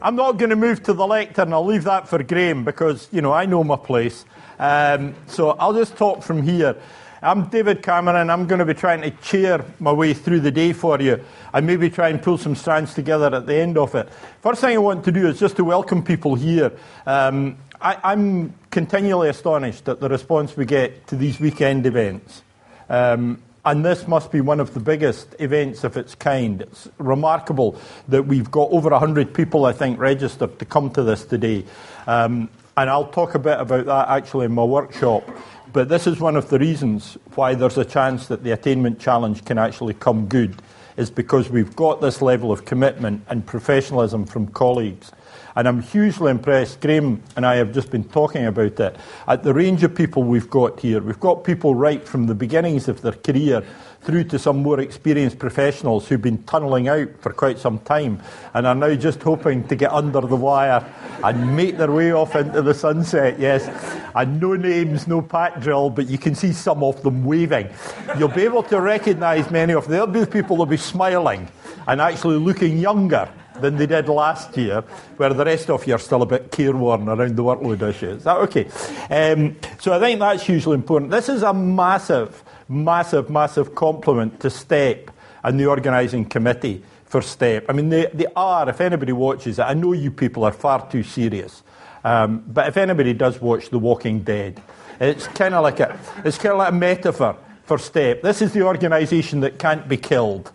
I'm not going to move to the lectern. I'll leave that for Graham because, I know my place. So I'll just talk from here. I'm David Cameron. I'm going to be trying to chair my way through the day for you and maybe try and pull some strands together at the end of it. First thing I want to do is just to welcome people here. I'm continually astonished at the response we get to these weekend events. And this must be one of the biggest events of its kind. It's remarkable that we've got over 100 people, I think, registered to come to this today. And I'll talk a bit about that actually in my workshop. But this is one of the reasons why there's a chance that the Attainment Challenge can actually come good, is because we've got this level of commitment and professionalism from colleagues. And I'm hugely impressed, Graham and I have just been talking about it, at the range of people we've got here. We've got people right from the beginnings of their career through to some more experienced professionals who've been tunnelling out for quite some time and are now just hoping to get under the wire and make their way off into the sunset, yes. And no names, no pat drill, but you can see some of them waving. You'll be able to recognise many of them. There'll be people who'll be smiling and actually looking younger than they did last year, where the rest of you are still a bit careworn around the workload issue. Is that okay? So I think that's hugely important. This is a massive compliment to STEP and the organising committee for STEP. I mean, they are, if anybody watches it, I know you people are far too serious, but if anybody does watch The Walking Dead, it's kind of like a metaphor for STEP. This is the organisation that can't be killed.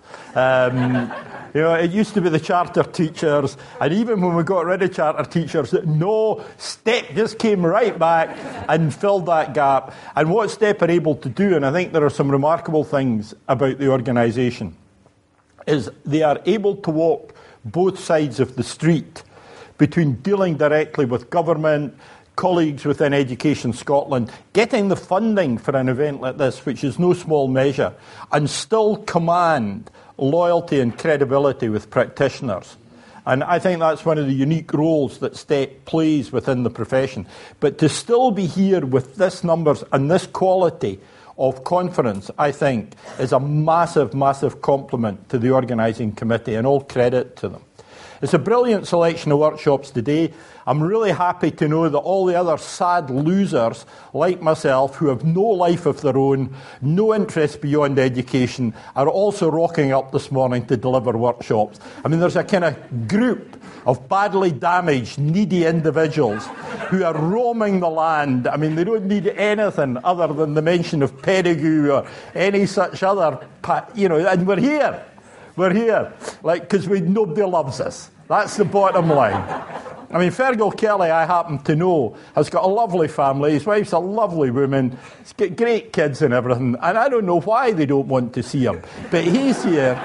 It used to be the charter teachers, and even when we got rid of charter teachers, no, STEP just came right back and filled that gap. And what STEP are able to do, and I think there are some remarkable things about the organisation, is they are able to walk both sides of the street between dealing directly with government, colleagues within Education Scotland, getting the funding for an event like this, which is no small measure, and still command loyalty and credibility with practitioners. And I think that's one of the unique roles that STEP plays within the profession. But to still be here with this numbers and this quality of conference, I think, is a massive compliment to the organising committee, and all credit to them. It's a brilliant selection of workshops today. I'm really happy to know that all the other sad losers, like myself, who have no life of their own, no interest beyond education, are also rocking up this morning to deliver workshops. I mean, there's a kind of group of badly damaged, needy individuals who are roaming the land. I mean, they don't need anything other than the mention of Pedigree or any such other, and we're here. We're here, because nobody loves us. That's the bottom line. I mean, Fergal Kelly, I happen to know, has got a lovely family. His wife's a lovely woman. He's got great kids and everything. And I don't know why they don't want to see him. But he's here,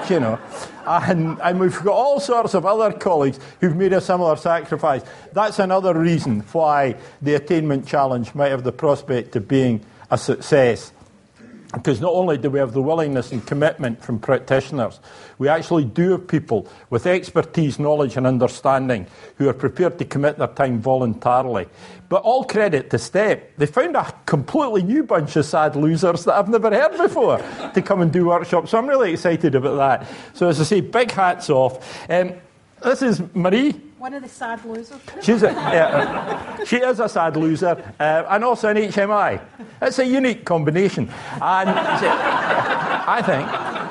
And we've got all sorts of other colleagues who've made a similar sacrifice. That's another reason why the Attainment Challenge might have the prospect of being a success. Because not only do we have the willingness and commitment from practitioners, we actually do have people with expertise, knowledge and understanding who are prepared to commit their time voluntarily. But all credit to STEP. They found a completely new bunch of sad losers that I've never heard before to come and do workshops. So I'm really excited about that. So as I say, big hats off. This is Marie. One of the sad losers. She is a sad loser, and also an HMI. It's a unique combination, and I think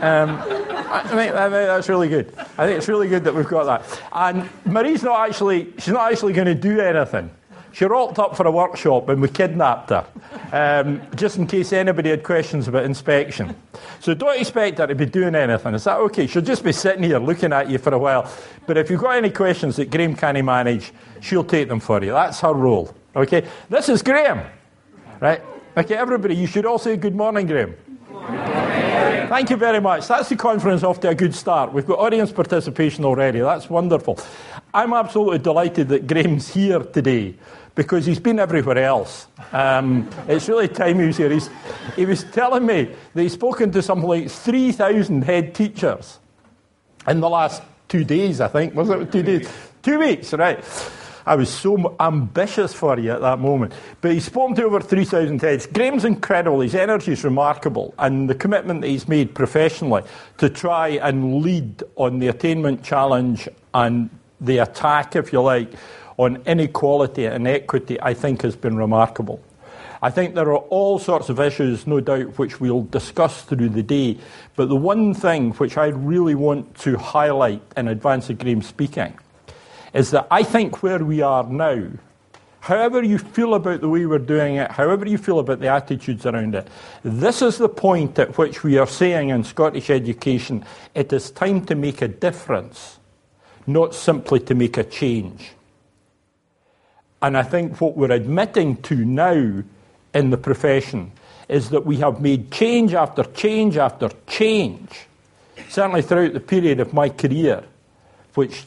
that's really good. I think it's really good that we've got that. And Marie's not actually going to do anything. She rocked up for a workshop and we kidnapped her, just in case anybody had questions about inspection. So don't expect her to be doing anything. Is that okay? She'll just be sitting here looking at you for a while. But if you've got any questions that Graham can't manage, she'll take them for you. That's her role. Okay? This is Graham. Right? Okay, everybody, you should all say good morning, Graham. Thank you very much. That's the conference off to a good start. We've got audience participation already. That's wonderful. I'm absolutely delighted that Graham's here today because he's been everywhere else. It's really time he was here. He was telling me that he's spoken to something like 3,000 head teachers in the last 2 days, I think. Was it 2 days? 2 weeks, right. I was so ambitious for you at that moment. But he's spoken to over 3,000 heads. Graham's incredible. His energy is remarkable. And the commitment that he's made professionally to try and lead on the Attainment Challenge and the attack, if you like, on inequality and equity, I think has been remarkable. I think there are all sorts of issues, no doubt, which we'll discuss through the day. But the one thing which I really want to highlight in advance of Graham speaking is that I think where we are now, however you feel about the way we're doing it, however you feel about the attitudes around it, this is the point at which we are saying in Scottish education, it is time to make a difference, not simply to make a change. And I think what we're admitting to now in the profession is that we have made change after change after change, certainly throughout the period of my career, which,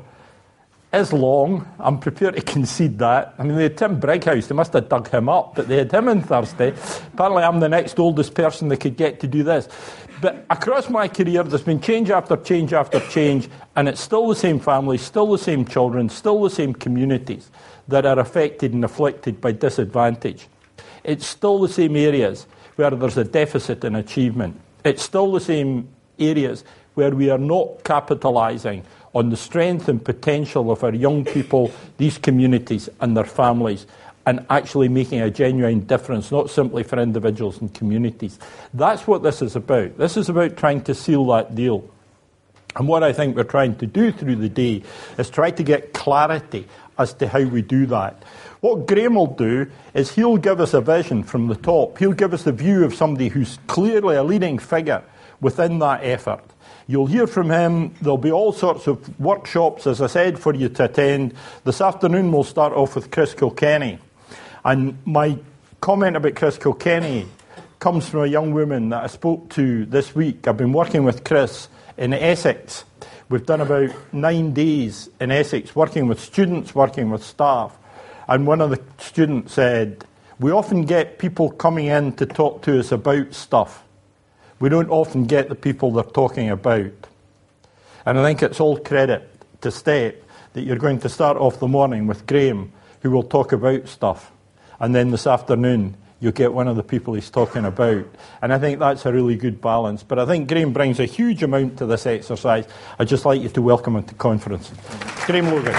is long. I'm prepared to concede that. I mean, they had Tim Brighouse, they must have dug him up, but they had him on Thursday. Apparently I'm the next oldest person they could get to do this. But across my career, there's been change after change after change, and it's still the same families, still the same children, still the same communities that are affected and afflicted by disadvantage. It's still the same areas where there's a deficit in achievement. It's still the same areas where we are not capitalising on the strength and potential of our young people, these communities and their families, and actually making a genuine difference, not simply for individuals and communities. That's what this is about. This is about trying to seal that deal. And what I think we're trying to do through the day is try to get clarity as to how we do that. What Graham will do is he'll give us a vision from the top. He'll give us the view of somebody who's clearly a leading figure within that effort. You'll hear from him. There'll be all sorts of workshops, as I said, for you to attend. This afternoon we'll start off with Chris Kilkenny. And my comment about Chris Kilkenny comes from a young woman that I spoke to this week. I've been working with Chris in Essex. We've done about 9 days in Essex, working with students, working with staff. And one of the students said, we often get people coming in to talk to us about stuff. We don't often get the people they're talking about. And I think it's all credit to Step that you're going to start off the morning with Graham, who will talk about stuff. And then this afternoon, you'll get one of the people he's talking about. And I think that's a really good balance. But I think Graham brings a huge amount to this exercise. I'd just like you to welcome him to conference. Graham Logan.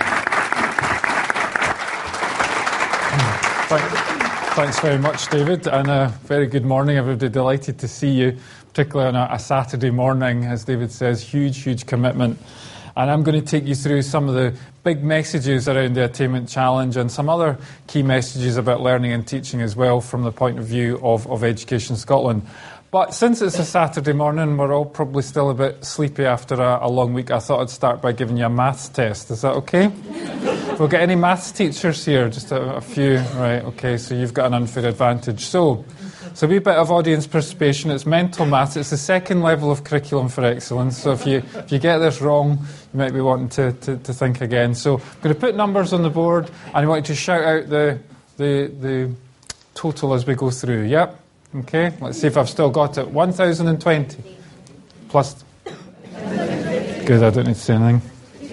Thanks very much, David, and a very good morning, everybody. Delighted to see you, particularly on a Saturday morning. As David says, huge commitment. And I'm going to take you through some of the big messages around the Attainment Challenge and some other key messages about learning and teaching as well from the point of view of Education Scotland. But since it's a Saturday morning, we're all probably still a bit sleepy after a long week. I thought I'd start by giving you a maths test. Is that okay? We'll get any maths teachers here? Just a few. Right, okay, so you've got an unfair advantage. So a wee bit of audience participation. It's mental maths. It's the second level of Curriculum for Excellence. So if you get this wrong, you might be wanting to think again. So I'm going to put numbers on the board, and I want you to shout out the total as we go through. Yep. Okay, let's see if I've still got it. 1,020 plus. Good, I don't need to say anything.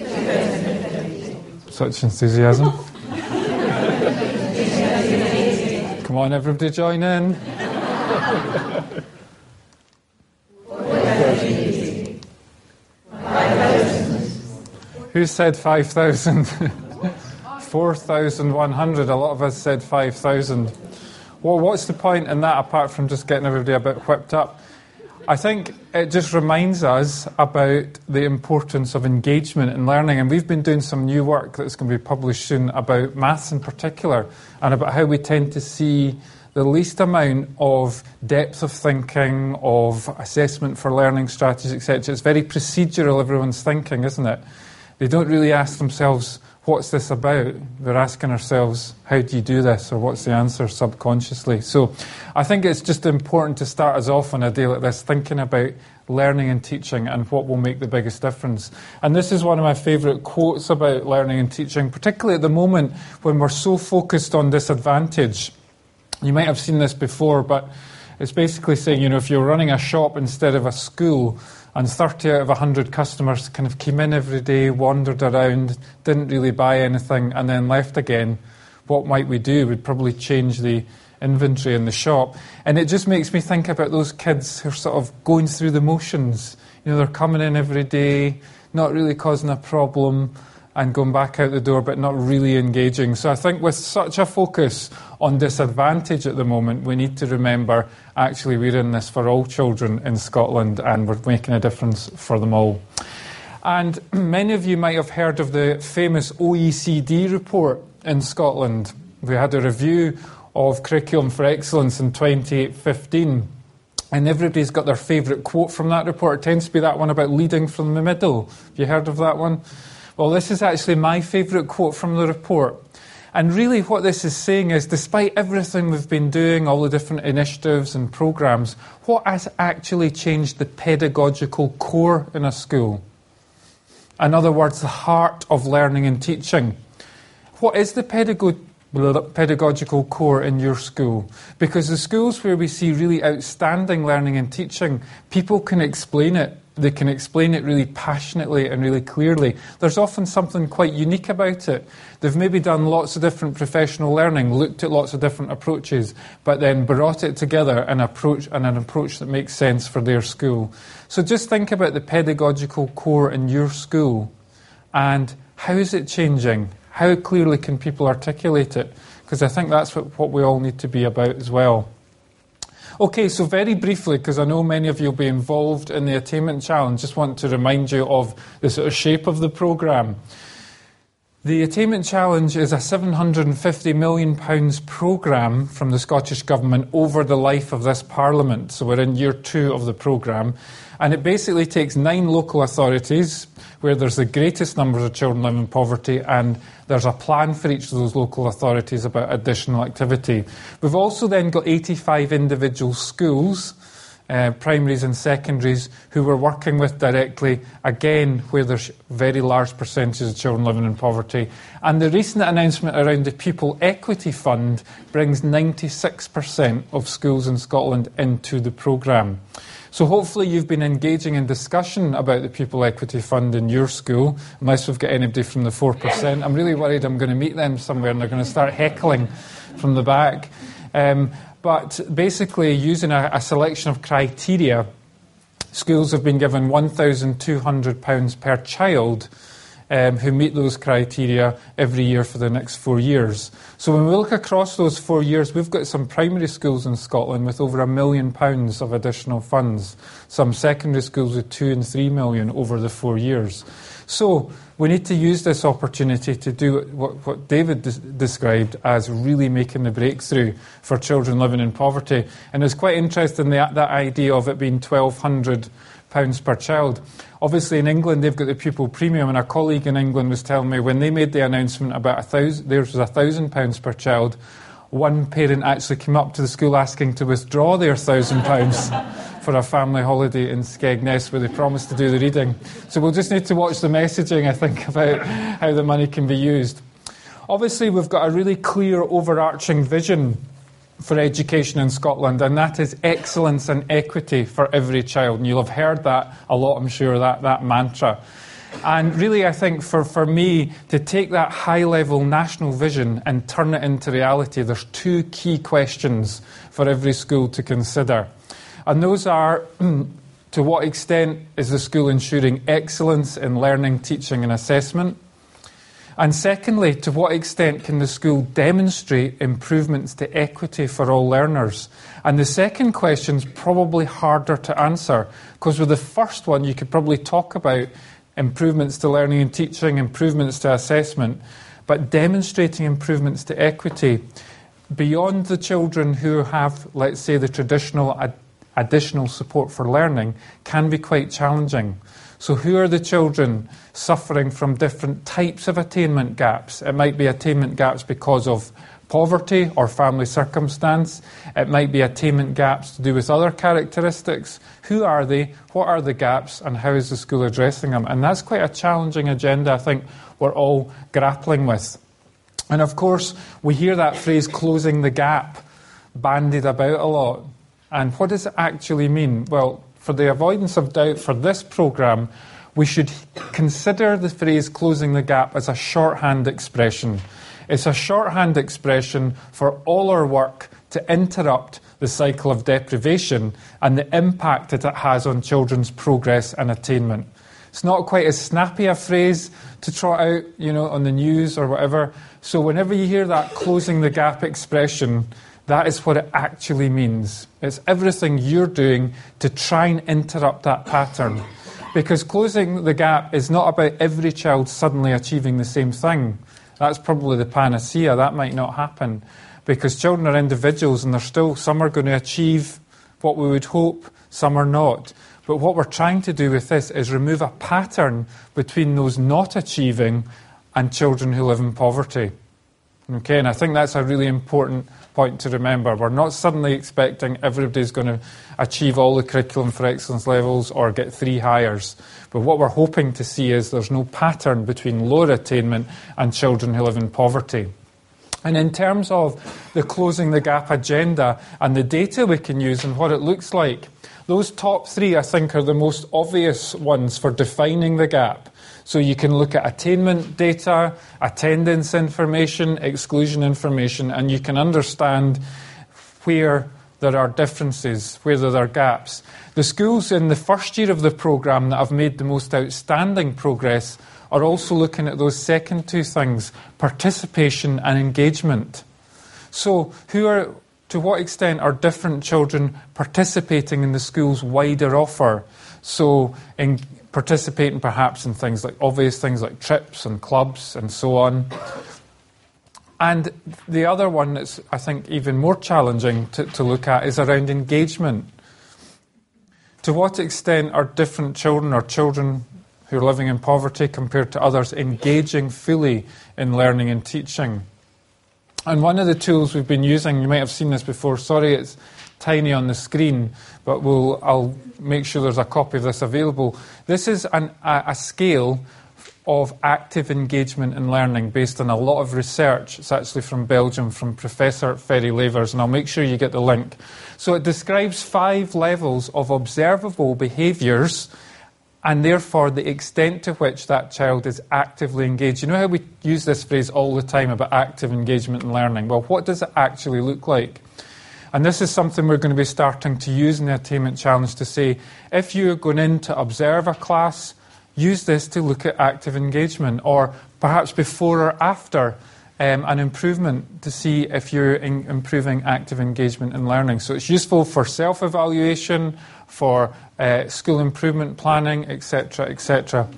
Such enthusiasm. Come on, everybody join in. Who said 5,000? 4,100. A lot of us said 5,000. Well, what's the point in that apart from just getting everybody a bit whipped up? I think it just reminds us about the importance of engagement in learning, and we've been doing some new work that's going to be published soon about maths in particular, and about how we tend to see the least amount of depth of thinking, of assessment for learning strategies, etc. It's very procedural, everyone's thinking, isn't it? They don't really ask themselves, what's this about? They're asking ourselves, how do you do this? Or what's the answer subconsciously? So I think it's just important to start us off on a day like this thinking about learning and teaching and what will make the biggest difference. And this is one of my favourite quotes about learning and teaching, particularly at the moment when we're so focused on disadvantage. You might have seen this before, but it's basically saying, if you're running a shop instead of a school, and 30 out of 100 customers kind of came in every day, wandered around, didn't really buy anything, and then left again, what might we do? We'd probably change the inventory in the shop. And it just makes me think about those kids who are sort of going through the motions. they're coming in every day, not really causing a problem, and going back out the door, but not really engaging. So I think with such a focus on disadvantage at the moment, we need to remember, actually, we're in this for all children in Scotland, and we're making a difference for them all. And many of you might have heard of the famous OECD report in Scotland. We had a review of Curriculum for Excellence in 2015. And everybody's got their favourite quote from that report. It tends to be that one about leading from the middle. Have you heard of that one? Well, this is actually my favourite quote from the report. And really what this is saying is, despite everything we've been doing, all the different initiatives and programmes, what has actually changed the pedagogical core in a school? In other words, the heart of learning and teaching. What is the pedagogical core in your school? Because the schools where we see really outstanding learning and teaching, people can explain it. They can explain it really passionately and really clearly. There's often something quite unique about it. They've maybe done lots of different professional learning, looked at lots of different approaches, but then brought it together in an approach that makes sense for their school. So just think about the pedagogical core in your school and how is it changing? How clearly can people articulate it? Because I think that's what we all need to be about as well. Okay, so very briefly, because I know many of you will be involved in the Attainment Challenge, just want to remind you of the sort of shape of the programme. The Attainment Challenge is a £750 million programme from the Scottish Government over the life of this Parliament. So we're in year 2 of the programme. And it basically takes 9 local authorities where there's the greatest numbers of children living in poverty, and there's a plan for each of those local authorities about additional activity. We've also then got 85 individual schools, primaries and secondaries, who we're working with directly, again, where there's very large percentages of children living in poverty. And the recent announcement around the Pupil Equity Fund brings 96% of schools in Scotland into the programme. So hopefully you've been engaging in discussion about the Pupil Equity Fund in your school, unless we've got anybody from the 4%. I'm really worried I'm going to meet them somewhere and they're going to start heckling from the back. But basically, using a selection of criteria, schools have been given £1,200 per child who meet those criteria every year for the next 4 years. So when we look across those 4 years, we've got some primary schools in Scotland with over £1 million of additional funds, some secondary schools with 2 and 3 million over the 4 years. So we need to use this opportunity to do what David described as really making the breakthrough for children living in poverty. And it's quite interesting, that idea of it being £1,200 per child. Obviously in England they've got the pupil premium, and a colleague in England was telling me when they made the announcement about theirs was £1,000 per child, one parent actually came up to the school asking to withdraw their £1,000 for a family holiday in Skegness where they promised to do the reading. So we'll just need to watch the messaging, I think, about how the money can be used. Obviously we've got a really clear overarching vision for education in Scotland, and that is excellence and equity for every child. And you'll have heard that a lot, I'm sure, that mantra. And really, I think for me, to take that high-level national vision and turn it into reality, there's 2 key questions for every school to consider. And those are, to what extent is the school ensuring excellence in learning, teaching and assessment? And secondly, to what extent can the school demonstrate improvements to equity for all learners? And the second question is probably harder to answer, because with the first one you could probably talk about improvements to learning and teaching, improvements to assessment, but demonstrating improvements to equity beyond the children who have, let's say, the traditional additional support for learning can be quite challenging. So who are the children suffering from different types of attainment gaps? It might be attainment gaps because of poverty or family circumstance. It might be attainment gaps to do with other characteristics. Who are they? What are the gaps? And how is the school addressing them? And that's quite a challenging agenda, I think, we're all grappling with. And of course, we hear that phrase, closing the gap, bandied about a lot. And what does it actually mean? Well, for the avoidance of doubt for this programme, we should consider the phrase closing the gap as a shorthand expression. It's a shorthand expression for all our work to interrupt the cycle of deprivation and the impact that it has on children's progress and attainment. It's not quite as snappy a phrase to trot out, on the news or whatever. So whenever you hear that closing the gap expression, that is what it actually means. It's everything you're doing to try and interrupt that pattern. Because closing the gap is not about every child suddenly achieving the same thing. That's probably the panacea. That might not happen. Because children are individuals and some are going to achieve what we would hope, some are not. But what we're trying to do with this is remove a pattern between those not achieving and children who live in poverty. Okay, and I think that's a really important point to remember. We're not suddenly expecting everybody's going to achieve all the curriculum for excellence levels or get 3 hires. But what we're hoping to see is there's no pattern between lower attainment and children who live in poverty. And in terms of the closing the gap agenda and the data we can use and what it looks like, those top 3, I think, are the most obvious ones for defining the gap. So you can look at attainment data, attendance information, exclusion information, and you can understand where there are differences, where there are gaps. The schools in the first year of the programme that have made the most outstanding progress are also looking at those second 2 things, participation and engagement. So to what extent are different children participating in the school's wider offer? So participating perhaps in things like obvious things like trips and clubs and so on. And the other one that's, I think, even more challenging to look at is around engagement. To what extent are different children or children who are living in poverty compared to others engaging fully in learning and teaching? And one of the tools we've been using, you might have seen this before, sorry it's tiny on the screen, but I'll make sure there's a copy of this available. This is a scale of active engagement in learning based on a lot of research. It's actually from Belgium, from Professor Ferry Levers, and I'll make sure you get the link. So it describes 5 levels of observable behaviours and therefore the extent to which that child is actively engaged. You know how we use this phrase all the time about active engagement in learning? Well, what does it actually look like? And this is something we're going to be starting to use in the Attainment Challenge to say, if you're going in to observe a class, use this to look at active engagement, or perhaps before or after an improvement to see if you're improving active engagement in learning. So it's useful for self-evaluation, for school improvement planning, etc., etc.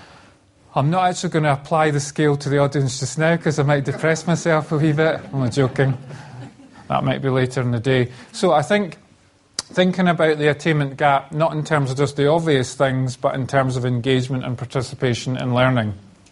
I'm not actually going to apply the scale to the audience just now because I might depress myself a wee bit. I'm only joking. That might be later in the day. So I think thinking about the attainment gap, not in terms of just the obvious things, but in terms of engagement and participation in learning.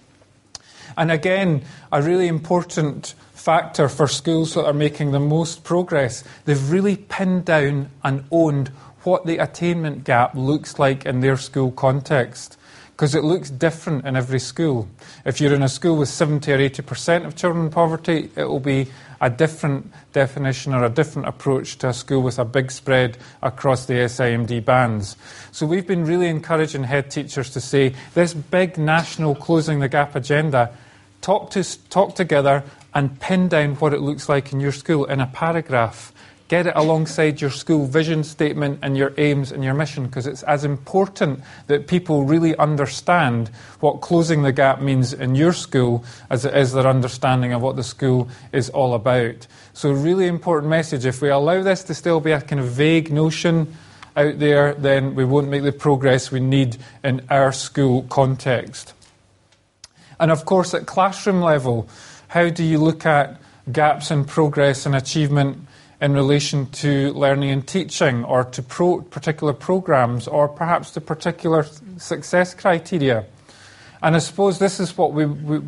And again, a really important factor for schools that are making the most progress, they've really pinned down and owned what the attainment gap looks like in their school context, because it looks different in every school. If you're in a school with 70 or 80% of children in poverty, it will be a different definition or a different approach to a school with a big spread across the SIMD bands. So we've been really encouraging head teachers to say, this big national closing the gap agenda, talk together and pin down what it looks like in your school in a paragraph. Get it alongside your school vision statement and your aims and your mission, because it's as important that people really understand what closing the gap means in your school as it is their understanding of what the school is all about. So really important message. If we allow this to still be a kind of vague notion out there, then we won't make the progress we need in our school context. And of course, at classroom level, how do you look at gaps in progress and achievement in relation to learning and teaching, or to particular programs, or perhaps to particular success criteria? And I suppose this is what we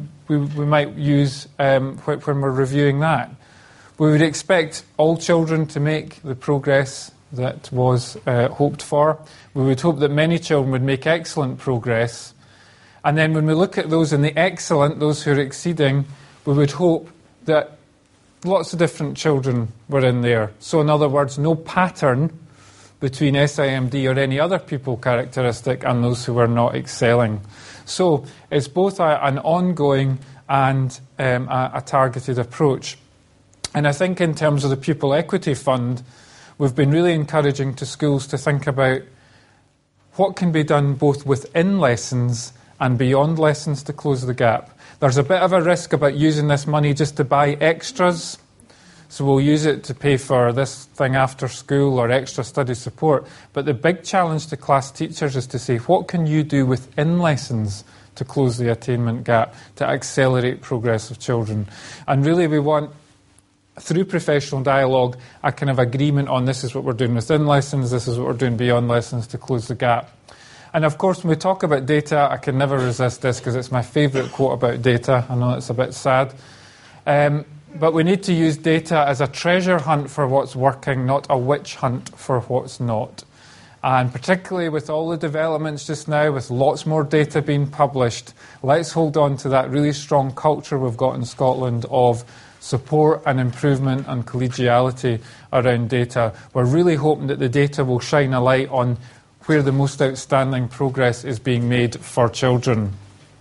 might use when we're reviewing that. We would expect all children to make the progress that was hoped for. We would hope that many children would make excellent progress. And then when we look at those in the excellent, those who are exceeding, we would hope that lots of different children were in there. So in other words, no pattern between SIMD or any other pupil characteristic and those who are not excelling. So it's both an ongoing and a targeted approach. And I think in terms of the Pupil Equity Fund, we've been really encouraging to schools to think about what can be done both within lessons and beyond lessons to close the gap. There's a bit of a risk about using this money just to buy extras. So we'll use it to pay for this thing after school or extra study support. But the big challenge to class teachers is to say, what can you do within lessons to close the attainment gap, to accelerate progress of children? And really we want, through professional dialogue, a kind of agreement on this is what we're doing within lessons, this is what we're doing beyond lessons to close the gap. And of course, when we talk about data, I can never resist this because it's my favourite quote about data. I know it's a bit sad. But we need to use data as a treasure hunt for what's working, not a witch hunt for what's not. And particularly with all the developments just now, with lots more data being published, let's hold on to that really strong culture we've got in Scotland of support and improvement and collegiality around data. We're really hoping that the data will shine a light on where the most outstanding progress is being made for children.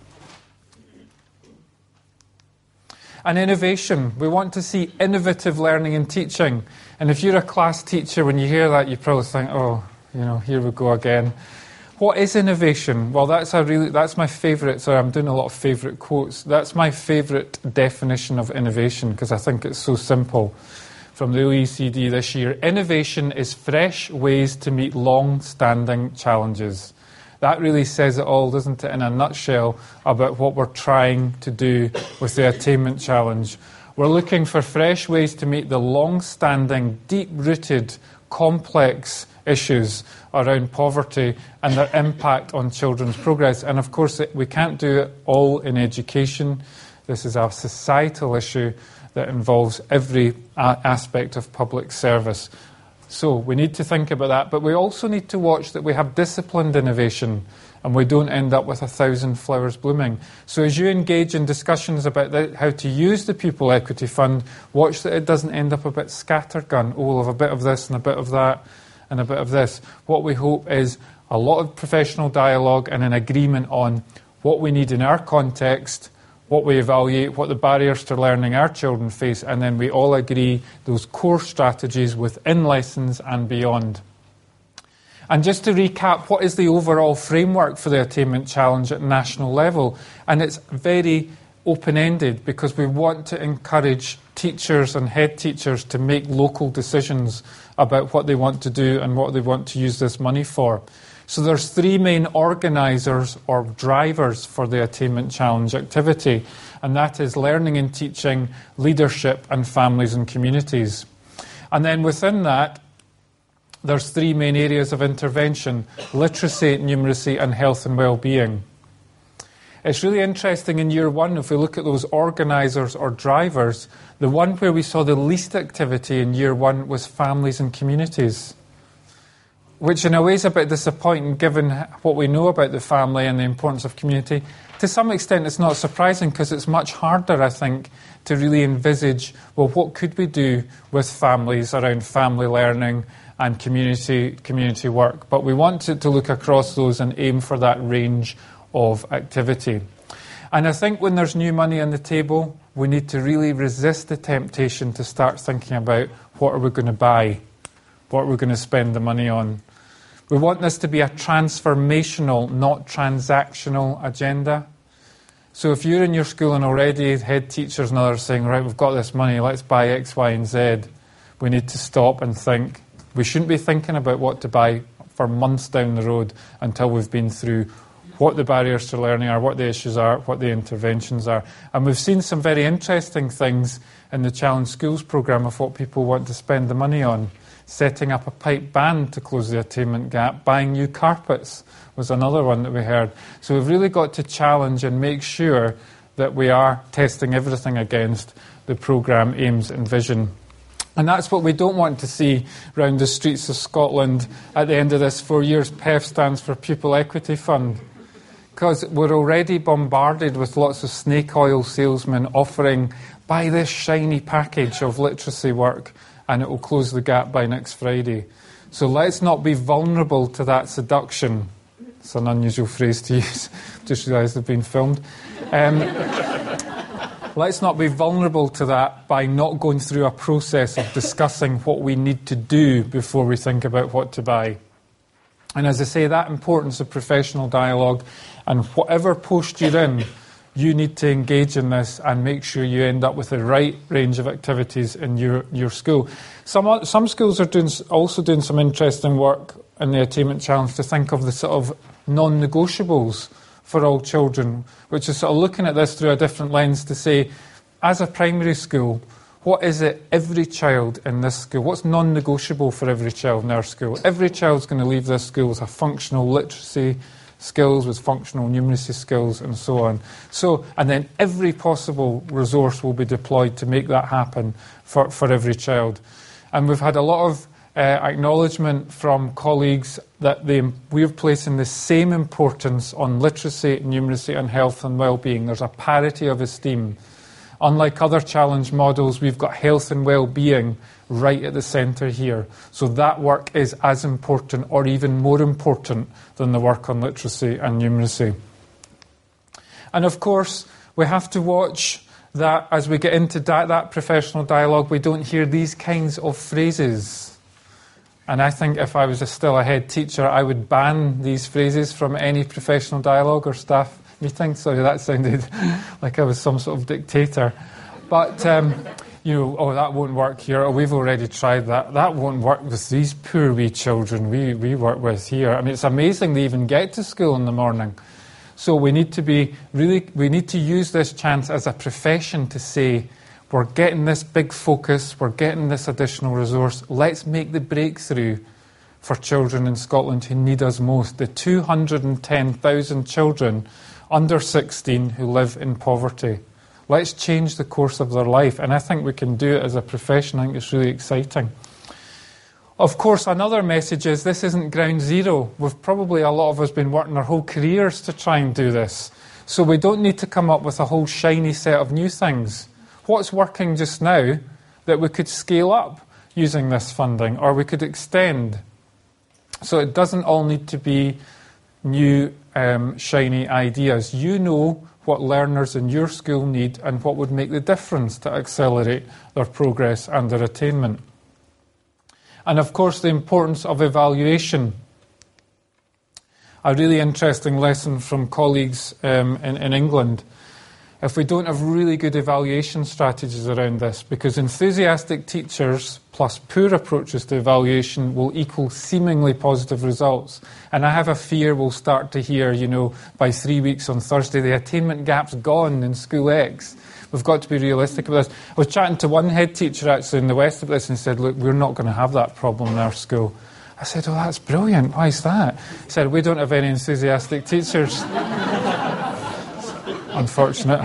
And innovation. We want to see innovative learning and teaching. And if you're a class teacher, when you hear that, you probably think, oh, here we go again. What is innovation? Well, that's my favourite. Sorry, I'm doing a lot of favourite quotes. That's my favourite definition of innovation because I think it's so simple. From the OECD this year, innovation is fresh ways to meet long-standing challenges. That really says it all, doesn't it, in a nutshell, about what we're trying to do with the Attainment Challenge. We're looking for fresh ways to meet the long-standing, deep-rooted, complex issues around poverty and their impact on children's progress. And of course, we can't do it all in education. This is a societal issue that involves every aspect of public service. So we need to think about that, but we also need to watch that we have disciplined innovation and we don't end up with 1,000 flowers blooming. So as you engage in discussions about how to use the Pupil Equity Fund, watch that it doesn't end up a bit scattergun. Oh, we'll have a bit of this and a bit of that and a bit of this. What we hope is a lot of professional dialogue and an agreement on what we need in our context, what we evaluate, what the barriers to learning our children face, and then we all agree those core strategies within lessons and beyond. And just to recap, what is the overall framework for the Attainment Challenge at national level? And it's very open-ended because we want to encourage teachers and head teachers to make local decisions about what they want to do and what they want to use this money for. So there's three main organisers or drivers for the Attainment Challenge activity, and that is learning and teaching, leadership, and families and communities. And then within that, there's three main areas of intervention: literacy, numeracy, and health and well-being. It's really interesting in year one, if we look at those organisers or drivers, the one where we saw the least activity in year one was families and communities, which in a way is a bit disappointing given what we know about the family and the importance of community. To some extent, it's not surprising because it's much harder, I think, to really envisage, well, what could we do with families around family learning and community work. But we want to look across those and aim for that range of activity. And I think when there's new money on the table, we need to really resist the temptation to start thinking about what are we going to buy, what are we going to spend the money on. We want this to be a transformational, not transactional agenda. So if you're in your school and already head teachers and others saying, right, we've got this money, let's buy X, Y, and Z, we need to stop and think. We shouldn't be thinking about what to buy for months down the road until we've been through what the barriers to learning are, what the issues are, what the interventions are. And we've seen some very interesting things in the Challenge Schools programme of what people want to spend the money on. Setting up a pipe band to close the attainment gap, buying new carpets was another one that we heard. So we've really got to challenge and make sure that we are testing everything against the programme aims and vision. And that's what we don't want to see around the streets of Scotland at the end of this 4 years. PEF stands for Pupil Equity Fund. Because we're already bombarded with lots of snake oil salesmen offering, buy this shiny package of literacy work and it will close the gap by next Friday. So let's not be vulnerable to that seduction. It's an unusual phrase to use. Just realised they've been filmed. let's not be vulnerable to that by not going through a process of discussing what we need to do before we think about what to buy. And as I say, that importance of professional dialogue, and whatever post you're in, you need to engage in this and make sure you end up with the right range of activities in your school. Some schools are also doing some interesting work in the Attainment Challenge to think of the sort of non-negotiables for all children, which is sort of looking at this through a different lens to say, as a primary school, what is it every child in this school, what's non-negotiable for every child in our school? Every child's going to leave this school with a functional literacy skills, with functional numeracy skills, and so on. And then every possible resource will be deployed to make that happen for every child. And we've had a lot of acknowledgement from colleagues that we're placing the same importance on literacy, numeracy, and health and well-being. There's a parity of esteem. Unlike other challenge models, we've got health and well-being right at the centre here. So that work is as important or even more important than the work on literacy and numeracy. And of course, we have to watch that as we get into that professional dialogue, we don't hear these kinds of phrases. And I think if I was still a head teacher, I would ban these phrases from any professional dialogue or staff meeting. Sorry, that sounded like I was some sort of dictator. But, oh, that won't work here. Oh, we've already tried that. That won't work with these poor wee children we work with here. I mean, it's amazing they even get to school in the morning. So we need to use this chance as a profession to say, we're getting this big focus, we're getting this additional resource, let's make the breakthrough for children in Scotland who need us most. The 210,000 children under 16 who live in poverty. Let's change the course of their life. And I think we can do it as a profession. I think it's really exciting. Of course, another message is this isn't ground zero. We've probably, a lot of us, been working our whole careers to try and do this. So we don't need to come up with a whole shiny set of new things. What's working just now that we could scale up using this funding, or we could extend? So it doesn't all need to be new, shiny ideas. You know what learners in your school need and what would make the difference to accelerate their progress and their attainment. And of course, the importance of evaluation. A really interesting lesson from colleagues in England. If we don't have really good evaluation strategies around this, because enthusiastic teachers plus poor approaches to evaluation will equal seemingly positive results. And I have a fear we'll start to hear, by 3 weeks on Thursday, the attainment gap's gone in School X. We've got to be realistic about this. I was chatting to one head teacher actually in the West of this and he said, look, we're not going to have that problem in our school. I said, oh, that's brilliant. Why is that? He said, we don't have any enthusiastic teachers. Unfortunate.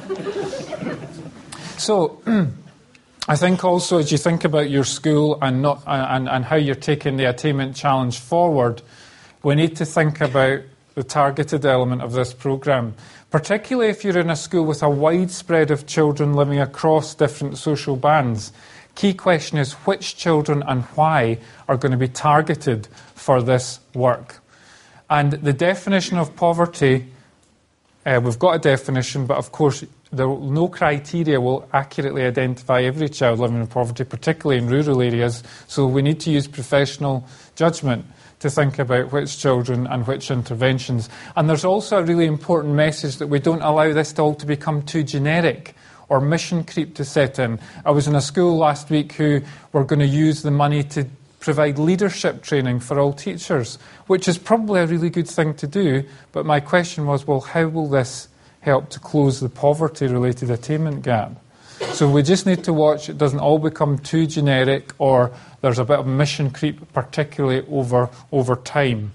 So, I think also as you think about your school and how you're taking the Attainment Challenge forward, we need to think about the targeted element of this programme, particularly if you're in a school with a wide spread of children living across different social bands. Key question is which children and why are going to be targeted for this work. And the definition of poverty, we've got a definition, but of course no criteria will accurately identify every child living in poverty, particularly in rural areas. So we need to use professional judgment to think about which children and which interventions. And there's also a really important message that we don't allow this all to become too generic or mission creep to set in. I was in a school last week who were going to use the money to provide leadership training for all teachers, which is probably a really good thing to do. But my question was, well, how will this help to close the poverty-related attainment gap? So we just need to watch it doesn't all become too generic or there's a bit of mission creep, particularly over time.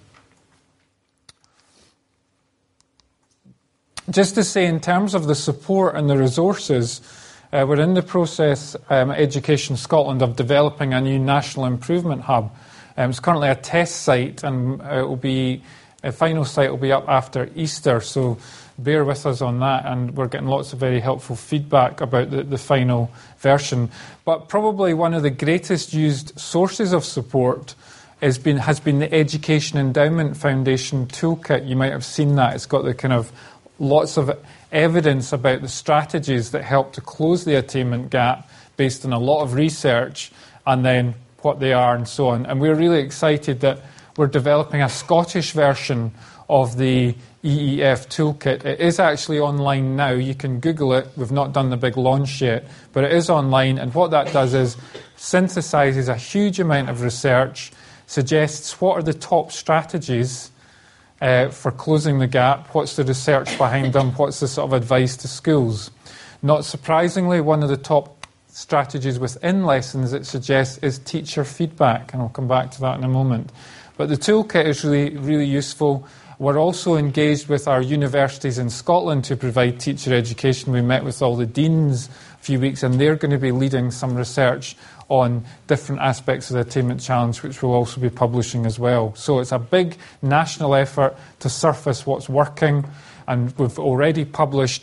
Just to say, in terms of the support and the resources, we're in the process, Education Scotland, of developing a new national improvement hub. It's currently a test site, and a final site will be up after Easter, so bear with us on that, and we're getting lots of very helpful feedback about the final version. But probably one of the greatest used sources of support has been the Education Endowment Foundation Toolkit. You might have seen that. It's got the kind of lots of evidence about the strategies that help to close the attainment gap based on a lot of research, and then what they are and so on. And we're really excited that we're developing a Scottish version of the EEF toolkit. It is actually online now. You can Google it. We've not done the big launch yet, but it is online. And what that does is synthesises a huge amount of research, suggests what are the top strategies for closing the gap, what's the research behind them, what's the sort of advice to schools. Not surprisingly, one of the top strategies within lessons it suggests is teacher feedback, and I'll come back to that in a moment. But the toolkit is really useful. We're also engaged with our universities in Scotland to provide teacher education. We met with all the deans a few weeks, and they're going to be leading some research on different aspects of the Attainment Challenge, which we'll also be publishing as well. So it's a big national effort to surface what's working, and we've already published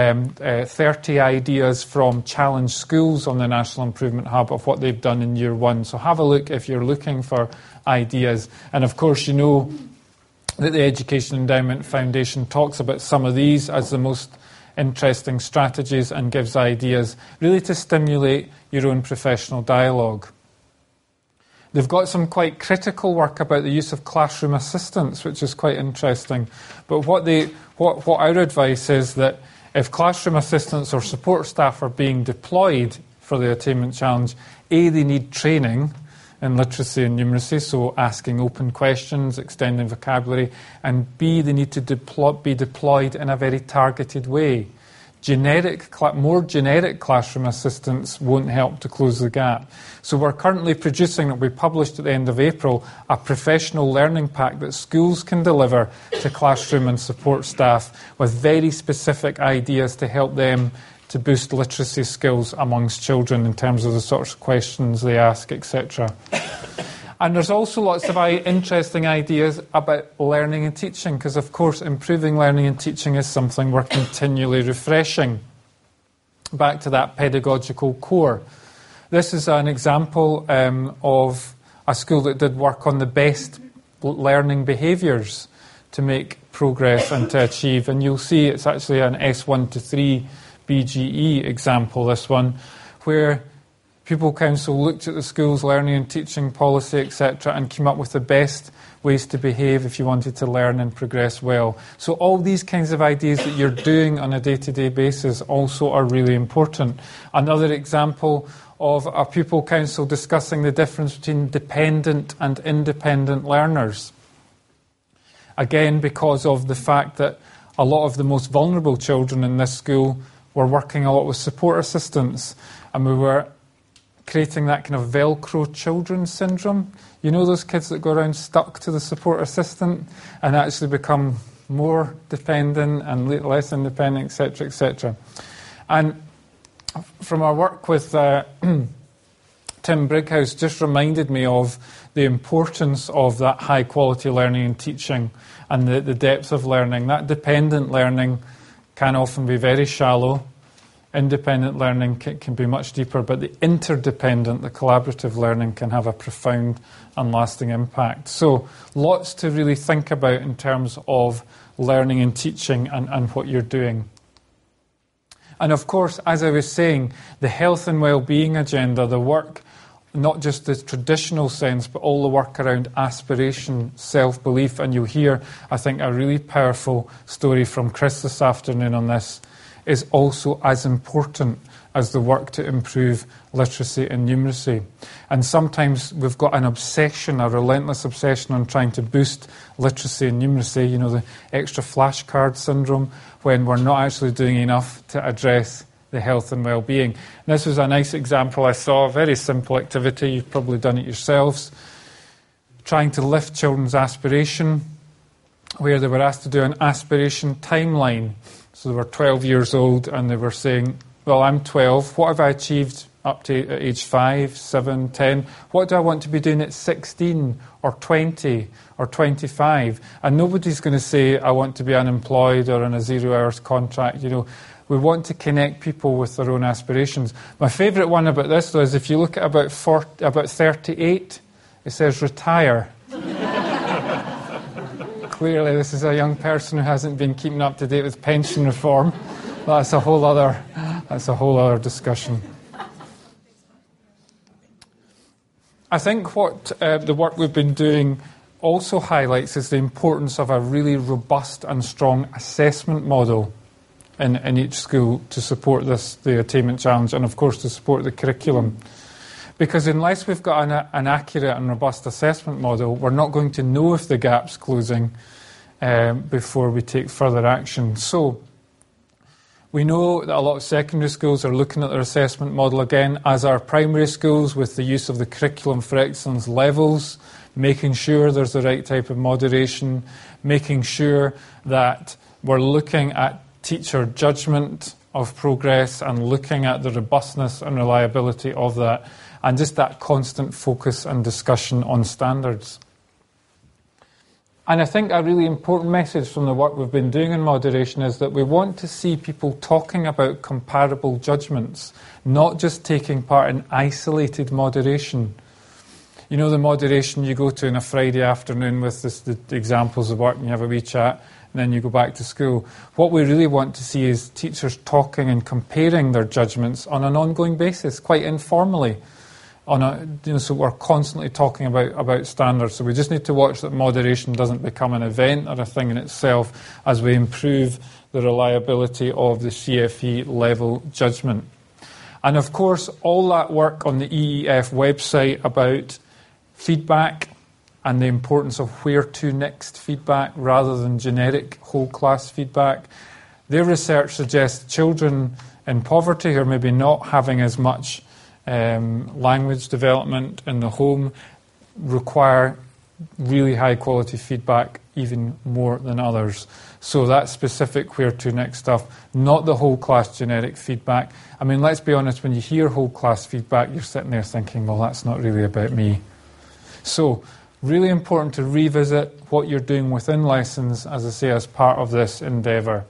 30 ideas from challenge schools on the National Improvement Hub of what they've done in year one. So have a look if you're looking for ideas. And of course, you know that the Education Endowment Foundation talks about some of these as the most interesting strategies and gives ideas really to stimulate your own professional dialogue. They've got some quite critical work about the use of classroom assistants, which is quite interesting. But what our advice is that if classroom assistants or support staff are being deployed for the Attainment Challenge, A, they need training in literacy and numeracy, so asking open questions, extending vocabulary, and B, they need to be deployed in a very targeted way. More generic classroom assistants won't help to close the gap. So we're currently producing, it'll be published at the end of April, a professional learning pack that schools can deliver to classroom and support staff with very specific ideas to help them to boost literacy skills amongst children in terms of the sorts of questions they ask, etc. And there's also lots of interesting ideas about learning and teaching, because, of course, improving learning and teaching is something we're continually refreshing. Back to that pedagogical core. This is an example of a school that did work on the best learning behaviours to make progress and to achieve. And you'll see it's actually an S1 to 3 BGE example, this one, where Pupil Council looked at the school's learning and teaching policy, etc., and came up with the best ways to behave if you wanted to learn and progress well. So all these kinds of ideas that you're doing on a day-to-day basis also are really important. Another example of a Pupil Council discussing the difference between dependent and independent learners. Again, because of the fact that a lot of the most vulnerable children in this school were working a lot with support assistants, and we were creating that kind of Velcro children syndrome. You know those kids that go around stuck to the support assistant and actually become more dependent and less independent, etc., etc. And from our work with Tim Brighouse, just reminded me of the importance of that high-quality learning and teaching and the depth of learning. That dependent learning can often be very shallow. Independent learning can be much deeper, but the interdependent, the collaborative learning can have a profound and lasting impact. So lots to really think about in terms of learning and teaching and what you're doing. And of course, as I was saying, the health and well-being agenda, the work, not just the traditional sense, but all the work around aspiration, self-belief. And you'll hear, I think, a really powerful story from Chris this afternoon on this, is also as important as the work to improve literacy and numeracy. And sometimes we've got an obsession, a relentless obsession on trying to boost literacy and numeracy, you know, the extra flashcard syndrome, when we're not actually doing enough to address the health and well-being. And this was a nice example I saw, a very simple activity, you've probably done it yourselves, trying to lift children's aspiration, where they were asked to do an aspiration timeline. So they were 12 years old and they were saying, well, I'm 12. What have I achieved up to age 5, 7, 10? What do I want to be doing at 16 or 20 or 25? And nobody's going to say, I want to be unemployed or on a 0 hours contract. You know, we want to connect people with their own aspirations. My favourite one about this, though, is if you look at about 38, it says retire. Clearly, this is a young person who hasn't been keeping up to date with pension reform. That's a whole other discussion. I think what the work we've been doing also highlights is the importance of a really robust and strong assessment model in each school to support the attainment challenge, and of course to support the curriculum. Because unless we've got an accurate and robust assessment model, we're not going to know if the gap's closing before we take further action. So we know that a lot of secondary schools are looking at their assessment model again, as are primary schools, with the use of the Curriculum for Excellence levels, making sure there's the right type of moderation, making sure that we're looking at teacher judgment of progress and looking at the robustness and reliability of that, and just that constant focus and discussion on standards. And I think a really important message from the work we've been doing in moderation is that we want to see people talking about comparable judgments, not just taking part in isolated moderation. You know, the moderation you go to on a Friday afternoon with the examples of work, and you have a wee chat, and then you go back to school. What we really want to see is teachers talking and comparing their judgments on an ongoing basis, quite informally. So we're constantly talking about standards. So we just need to watch that moderation doesn't become an event or a thing in itself as we improve the reliability of the CFE level judgment. And of course, all that work on the EEF website about feedback and the importance of where to next feedback rather than generic whole class feedback. Their research suggests children in poverty who are maybe not having as much language development in the home require really high quality feedback even more than others. So that specific where to next stuff, not the whole class generic feedback. I mean, let's be honest, when you hear whole class feedback, you're sitting there thinking, well, that's not really about me. So really important to revisit what you're doing within lessons, as I say, as part of this endeavour.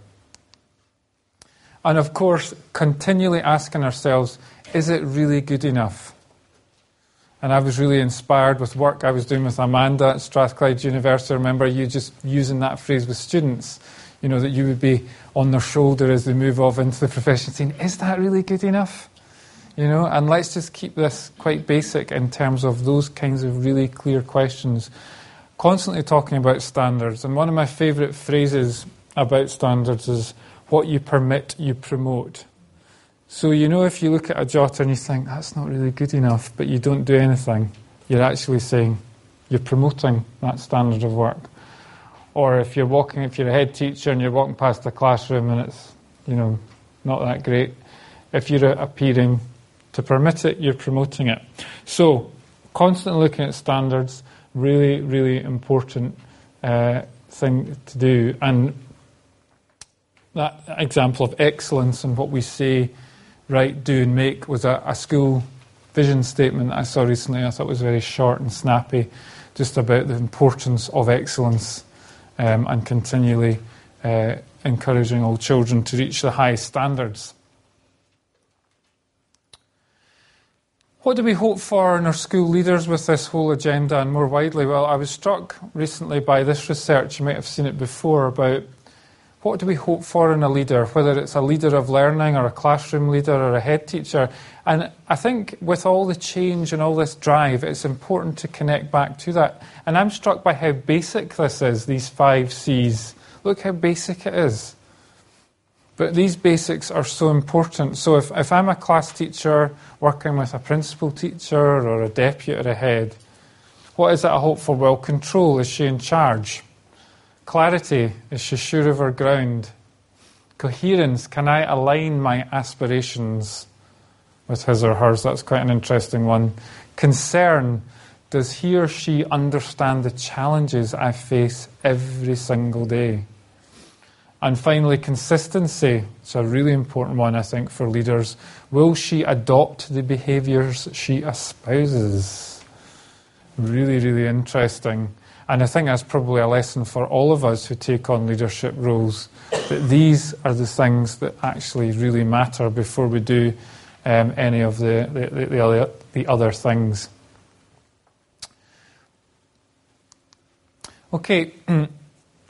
And of course, continually asking ourselves, is it really good enough? And I was really inspired with work I was doing with Amanda at Strathclyde University. I remember you just using that phrase with students, you know, that you would be on their shoulder as they move off into the profession saying, is that really good enough? You know, and let's just keep this quite basic in terms of those kinds of really clear questions. Constantly talking about standards. And one of my favourite phrases about standards is, what you permit, you promote. So, you know, if you look at a jot and you think, that's not really good enough, but you don't do anything, you're actually saying you're promoting that standard of work. Or if you're a head teacher and you're walking past a classroom and it's, you know, not that great, if you're appearing to permit it, you're promoting it. So, constantly looking at standards, really, really important thing to do. And that example of excellence and what we say, write, do and make was a school vision statement that I saw recently. I thought it was very short and snappy, just about the importance of excellence and continually encouraging all children to reach the highest standards. What do we hope for in our school leaders with this whole agenda and more widely? Well, I was struck recently by this research, you might have seen it before, about what do we hope for in a leader, whether it's a leader of learning or a classroom leader or a head teacher. And I think with all the change and all this drive, it's important to connect back to that. And I'm struck by how basic this is, these 5 C's. Look how basic it is. But these basics are so important. So if I'm a class teacher working with a principal teacher or a deputy or a head, what is it I hope for? Well, control, is she in charge? Clarity, is she sure of her ground? Coherence, can I align my aspirations with his or hers? That's quite an interesting one. Concern, does he or she understand the challenges I face every single day? And finally, consistency. It's a really important one, I think, for leaders. Will she adopt the behaviours she espouses? Really, really interesting. And I think that's probably a lesson for all of us who take on leadership roles, that these are the things that actually really matter before we do any of the other things. Okay,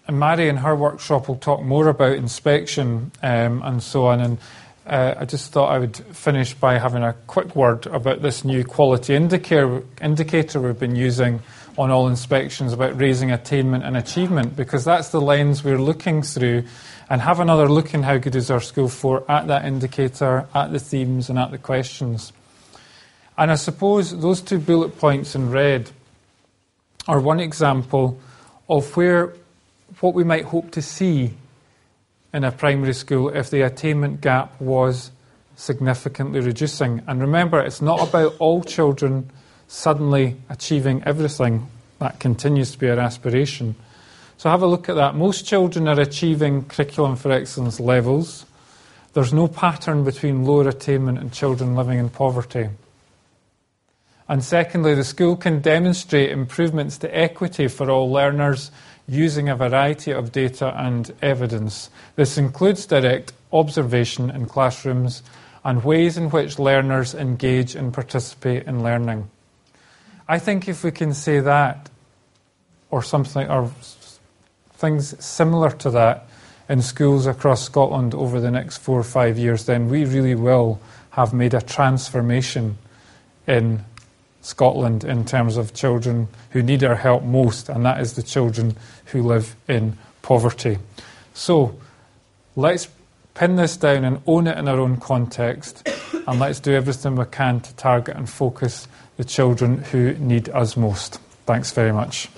Mary in her workshop will talk more about inspection and so on. And I just thought I would finish by having a quick word about this new quality indicator we've been using on all inspections about raising attainment and achievement, because that's the lens we're looking through, and have another look in how good is our school for at that indicator, at the themes and at the questions. And I suppose those 2 bullet points in red are one example of what we might hope to see in a primary school if the attainment gap was significantly reducing. And remember, it's not about all children suddenly achieving everything. That continues to be our aspiration. So have a look at that. Most children are achieving curriculum for excellence levels. There's no pattern between lower attainment and children living in poverty. And secondly, the school can demonstrate improvements to equity for all learners using a variety of data and evidence. This includes direct observation in classrooms and ways in which learners engage and participate in learning. I think if we can say that, or something, or things similar to that in schools across Scotland over the next 4 or 5 years, then we really will have made a transformation in Scotland in terms of children who need our help most, and that is the children who live in poverty. So let's pin this down and own it in our own context, and let's do everything we can to target and focus the children who need us most. Thanks very much.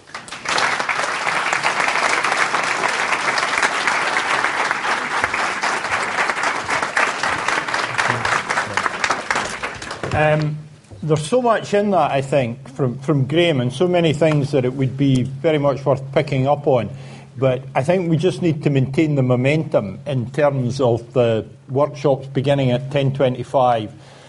There's so much in that, I think, from Graham, and so many things that it would be very much worth picking up on. But I think we just need to maintain the momentum in terms of the workshops beginning at 10:25.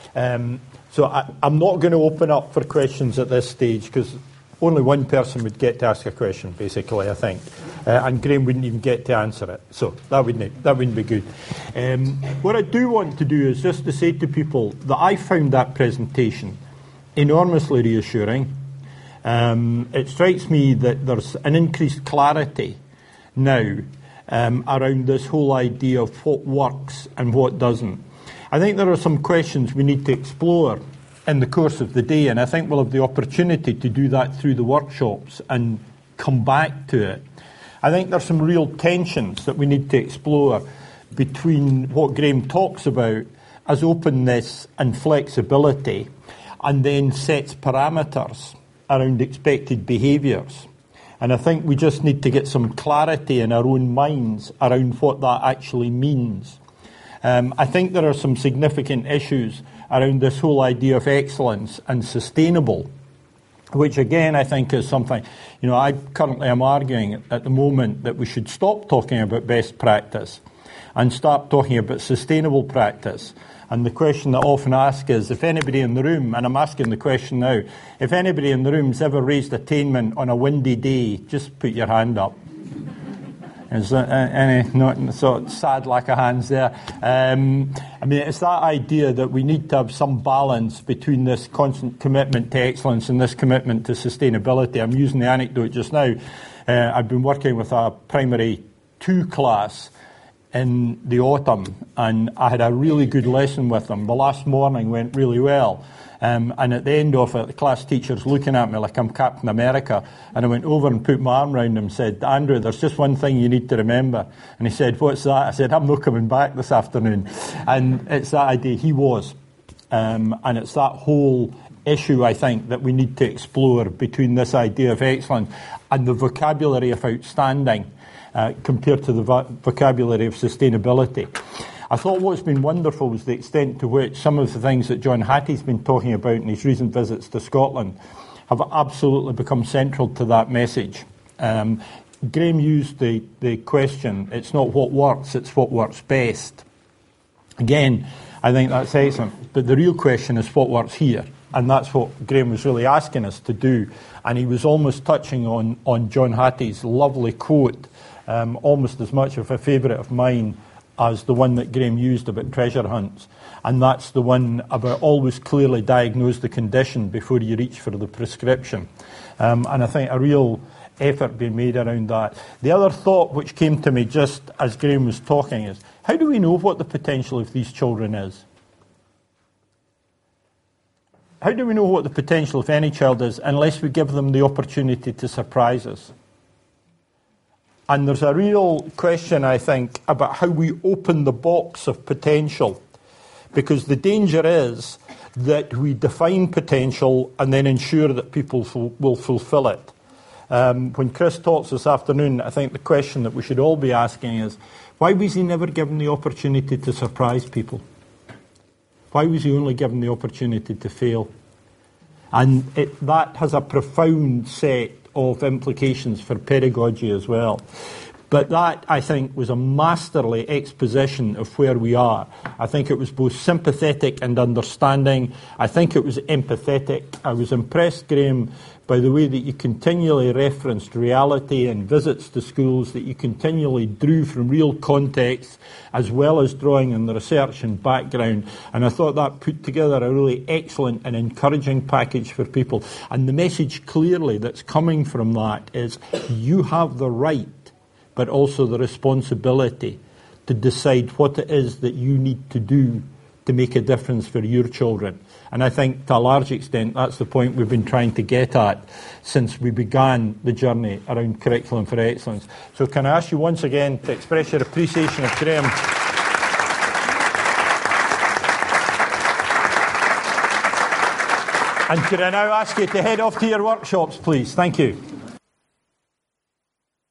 So I'm not going to open up for questions at this stage, because only one person would get to ask a question, basically, I think. And Graham wouldn't even get to answer it. So that wouldn't be good. What I do want to do is just to say to people that I found that presentation enormously reassuring. It strikes me that there's an increased clarity now around this whole idea of what works and what doesn't. I think there are some questions we need to explore in the course of the day, and I think we'll have the opportunity to do that through the workshops and come back to it. I think there's some real tensions that we need to explore between what Graham talks about as openness and flexibility, and then sets parameters around expected behaviours. And I think we just need to get some clarity in our own minds around what that actually means. I think there are some significant issues around this whole idea of excellence and sustainable, which again I think is something, I currently am arguing at the moment that we should stop talking about best practice and start talking about sustainable practice. And the question that I often ask is, if anybody in the room, and I'm asking the question now, if anybody in the room's ever raised attainment on a windy day, just put your hand up. Is there any not sort of sad lack of hands there? It's that idea that we need to have some balance between this constant commitment to excellence and this commitment to sustainability. I'm using the anecdote just now. I've been working with a primary 2 class in the autumn, and I had a really good lesson with them. The last morning went really well. And at the end of it, the class teacher's looking at me like I'm Captain America. And I went over and put my arm around him and said, "Andrew, there's just one thing you need to remember." And he said, "What's that?" I said, "I'm not coming back this afternoon." And it's that idea. He was. And it's that whole issue, I think, that we need to explore between this idea of excellence and the vocabulary of outstanding compared to the vocabulary of sustainability. I thought what's been wonderful was the extent to which some of the things that John Hattie's been talking about in his recent visits to Scotland have absolutely become central to that message. Graham used the question, it's not what works, it's what works best. Again, I think that's excellent, but the real question is what works here, and that's what Graham was really asking us to do. And he was almost touching on John Hattie's lovely quote, almost as much of a favourite of mine as the one that Graham used about treasure hunts. And that's the one about always clearly diagnose the condition before you reach for the prescription. And I think a real effort being made around that. The other thought which came to me just as Graham was talking is, how do we know what the potential of these children is? How do we know what the potential of any child is unless we give them the opportunity to surprise us? And there's a real question, I think, about how we open the box of potential. Because the danger is that we define potential and then ensure that people will fulfill it. When Chris talks this afternoon, I think the question that we should all be asking is, why was he never given the opportunity to surprise people? Why was he only given the opportunity to fail? And that has a profound set of implications for pedagogy as well. But that, I think, was a masterly exposition of where we are. I think it was both sympathetic and understanding. I think it was empathetic. I was impressed, Graham, by the way that you continually referenced reality and visits to schools, that you continually drew from real context, as well as drawing on the research and background. And I thought that put together a really excellent and encouraging package for people. And the message clearly that's coming from that is you have the right, but also the responsibility to decide what it is that you need to do to make a difference for your children. And I think to a large extent that's the point we've been trying to get at since we began the journey around Curriculum for Excellence. So can I ask you once again to express your appreciation of Graham? And could I now ask you to head off to your workshops, please? Thank you.